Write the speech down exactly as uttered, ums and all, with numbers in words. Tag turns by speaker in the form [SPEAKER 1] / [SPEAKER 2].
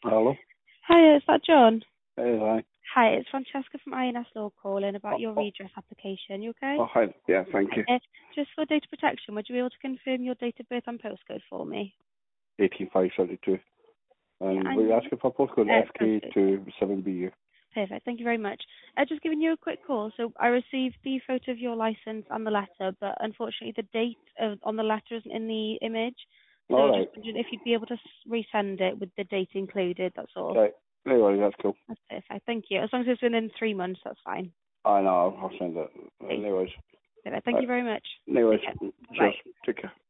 [SPEAKER 1] Hello.
[SPEAKER 2] Hi, is that John?
[SPEAKER 1] Hey, hi.
[SPEAKER 2] Hi, it's Francesca from I N S Law calling about your redress application. You okay?
[SPEAKER 1] Oh, hi. Yeah, thank you.
[SPEAKER 2] Uh, just for data protection, would you be able to confirm your date of birth and postcode for me?
[SPEAKER 1] eighteen five seventy-two.
[SPEAKER 2] Yeah,
[SPEAKER 1] And we're
[SPEAKER 2] and
[SPEAKER 1] asking for postcode
[SPEAKER 2] uh,
[SPEAKER 1] F K
[SPEAKER 2] postcode.
[SPEAKER 1] to seven B U.
[SPEAKER 2] Perfect. Thank you very much. Uh, just giving you a quick call. So I received the photo of your license and the letter, but unfortunately the date of, on the letter isn't in the image.
[SPEAKER 1] All
[SPEAKER 2] So just
[SPEAKER 1] right.
[SPEAKER 2] wondering if you'd be able to s- resend it with the date included. That's all.
[SPEAKER 1] Right. Anyway, that's cool.
[SPEAKER 2] That's perfect. Thank you. As long as it's within three months, that's fine.
[SPEAKER 1] I know, I'll I'll send it.
[SPEAKER 2] Please.
[SPEAKER 1] Anyways.
[SPEAKER 2] Perfect. Thank
[SPEAKER 1] Right.
[SPEAKER 2] you very much.
[SPEAKER 1] Anyways,
[SPEAKER 2] Take care.
[SPEAKER 1] cheers.
[SPEAKER 2] Bye.
[SPEAKER 1] Take care.